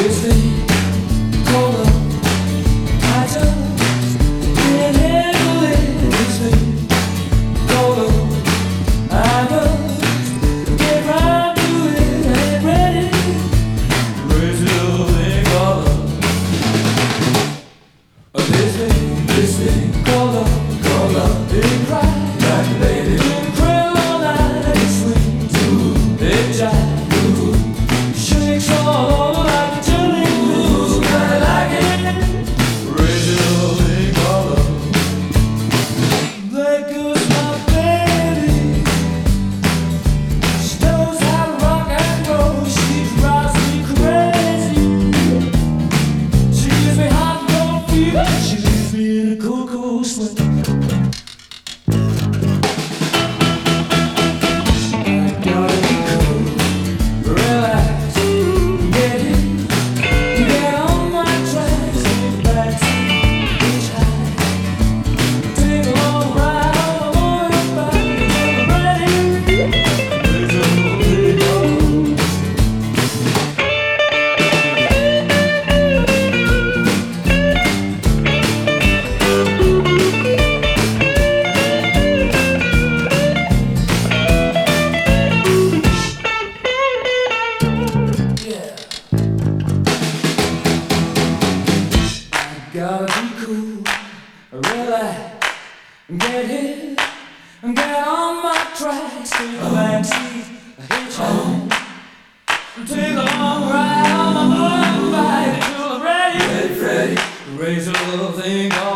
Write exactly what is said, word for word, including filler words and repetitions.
this thing called love. I just can't handle it. This thing called love. I must get right to it. I ain't ready. Crazy little thing called love. This thing, this thing called love, called love. Didn't cry like a baby. Didn't cry all night. It's sweet too. It jive. Shakes all over like a jellyfish. I like it. Crazy little thing called love. There goes my baby. She knows how to rock and roll. She drives me crazy. She gives me hot and cold fever. She leaves me in a cold, cold sweat. I gotta be cool, relax, get in, get on my tracks, get back to beach high, take a long ride on the motorbike, get ready, there's a little bit of yeah. Gotta be cool, relax, get hit, get on my tracks, take a backseat, hitchhike, take a long ride on my motorbike until I'm ready, ready, ready, raise a little thing called